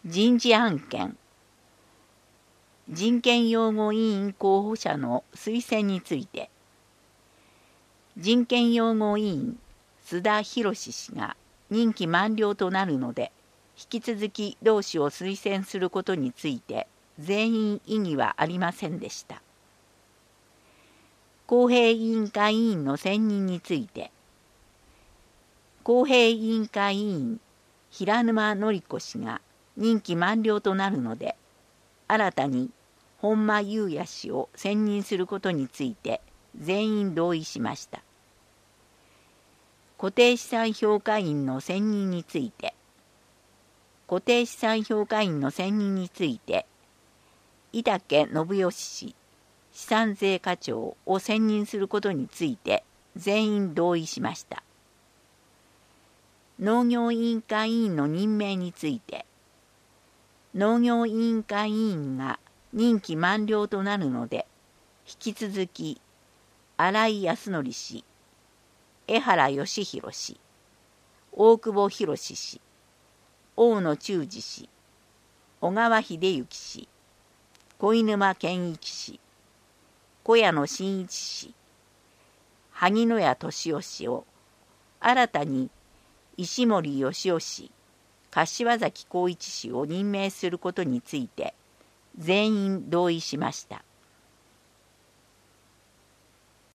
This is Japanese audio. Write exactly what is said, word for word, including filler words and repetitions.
人事案件、人権擁護委員候補者の推薦について、人権擁護委員須田博氏が任期満了となるので、引き続き同氏を推薦することについて全員異議はありませんでした。公平委員会委員の選任について、公平委員会委員平沼典子氏が任期満了となるので、新たに本間裕也氏を選任することについて全員同意しました。固定資産評価員の選任について、固定資産評価員の選任について、井竹信義氏、資産税課長を選任することについて全員同意しました。農業委員会委員の任命について、農業委員会委員が任期満了となるので、引き続き新井康則氏、江原義弘氏、大久保博氏、大野忠治氏、小川秀幸氏、小犬間健一氏、小谷野真一氏、萩野谷俊夫氏を新たに石森義夫氏、柏崎光一氏を任命することについて全員同意しました。